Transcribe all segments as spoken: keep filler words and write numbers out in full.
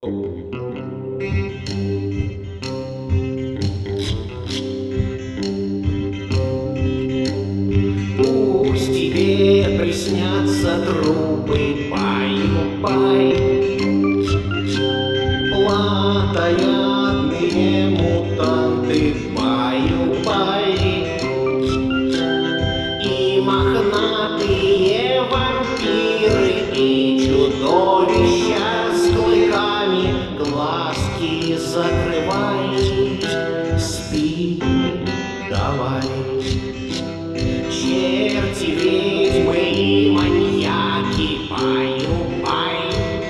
Пусть тебе приснятся трупы, паю-пай, плотоядные мутанты, паю-пай, и мохнатые вампиры, и чудовища с клыками. Глазки закрывай, спи давай. Черти, ведьмы и маньяки, паю-пай,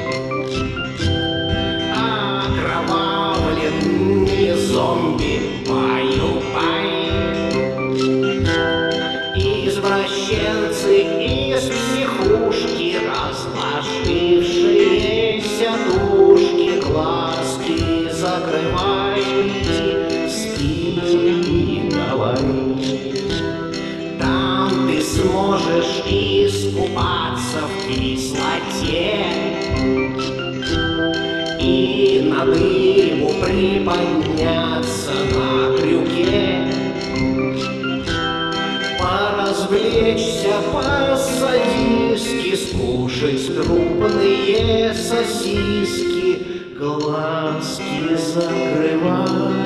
окровавленные зомби, паю-пай, извращенцы из психушки, разложившиеся душки. Глазки закрывайте, спи давай. Там ты сможешь искупаться в кислоте и на дыму приподняться на крюке, поразвлечься по-садистски, скушать крупные сосиски. Глазки закрывай.